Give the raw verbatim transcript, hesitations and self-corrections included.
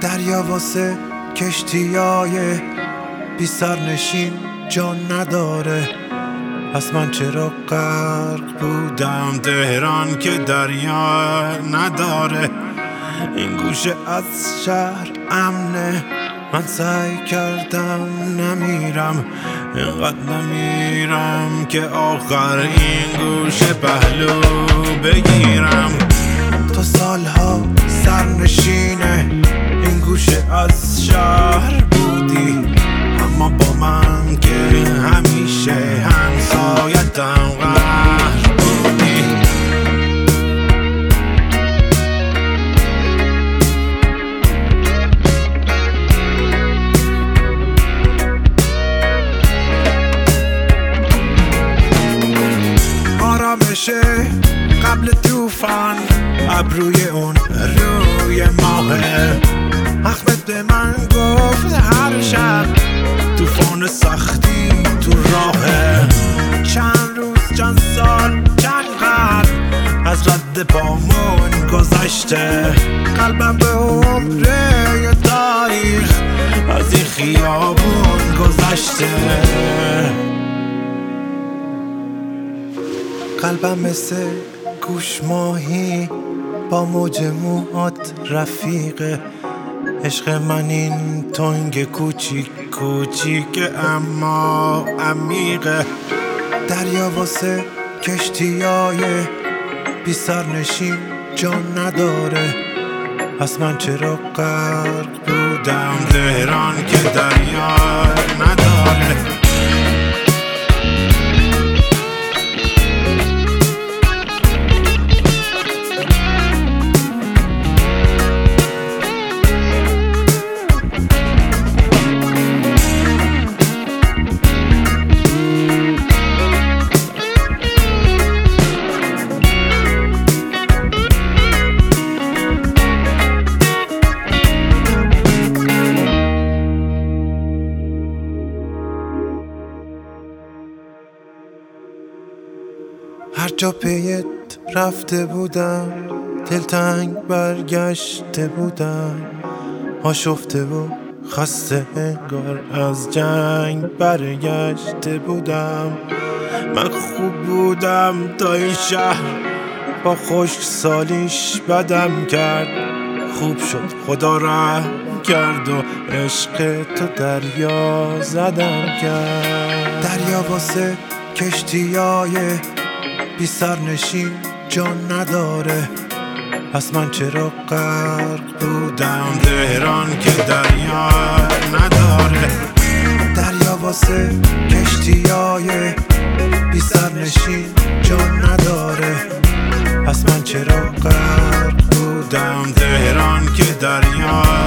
دریا واسه کشتیای بی سرنشین جان نداره. پس من چرا غرق بودم تهران که دریا نداره. این گوشه از شهر امنه، من سعی کردم نمیرم، اینقدر نمیرم که آخر این گوشه پهلو بگیرم. تا سالها سرنشینه این گوشه از شهر بودی، اما با من که همیشه همسایتم قهر بودی. آرامشه قبل توفان ابروی اون روی ماهه. احمد به من گفت هر شب توفان سختی تو راهه. چند روز چند سال چند قرن از رد پامون گذشته. قلبم به عمره یه تاریخ از این خیابون گذشته. قلبم مثل گوش ماهی با موج موهات رفیقه. عشق من این تنگ کوچیک کوچیک اما عمیقه. دریا واسه کشتیای بی سرنشین جان نداره. پس من چرا غرق بودم تهران که دریا نداره. هر جا پیت رفته بودم دلتنگ برگشته بودم. آشفته و خسته انگار از جنگ برگشته بودم. من خوب بودم تا این شهر با خشک سالیش بدم کرد. خوب شد خدا رحم کرد و عشق تو دریا زدم کرد. دریا واسه کشتیای بی سرنشین جان نداره. پس من چرا غرق بودم تهران که دریا نداره. دریا واسه کشتیای بی سرنشین جان نداره. پس من چرا غرق بودم تهران که دریا